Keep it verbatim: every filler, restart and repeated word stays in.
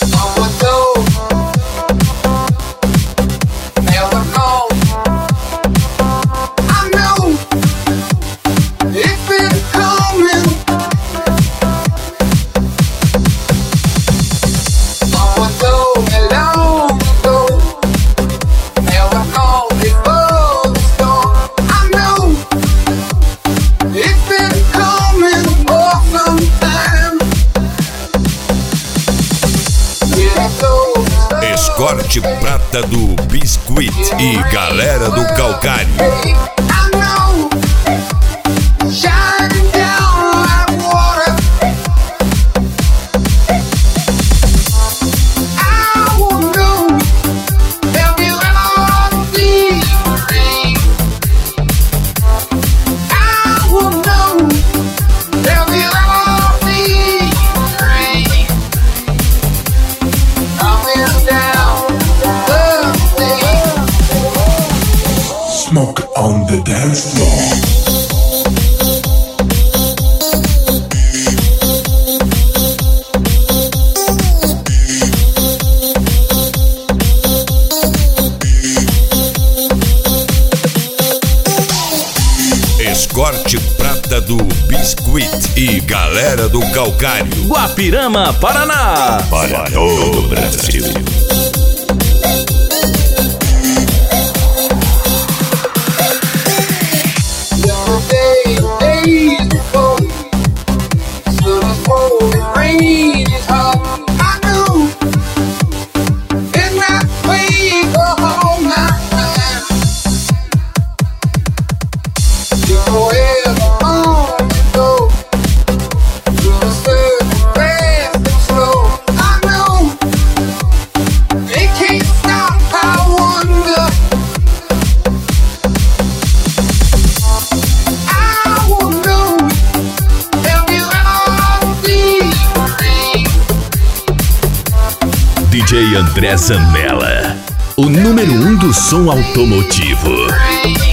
Escorte Prata do Biscuit e Galera do Calcário. Smoke on the dance floor. Escorte Prata do Biscuit e Galera do Calcário. Guapirama, Paraná. Para todo o Brasil. D J André Zanella, o número um do som automotivo.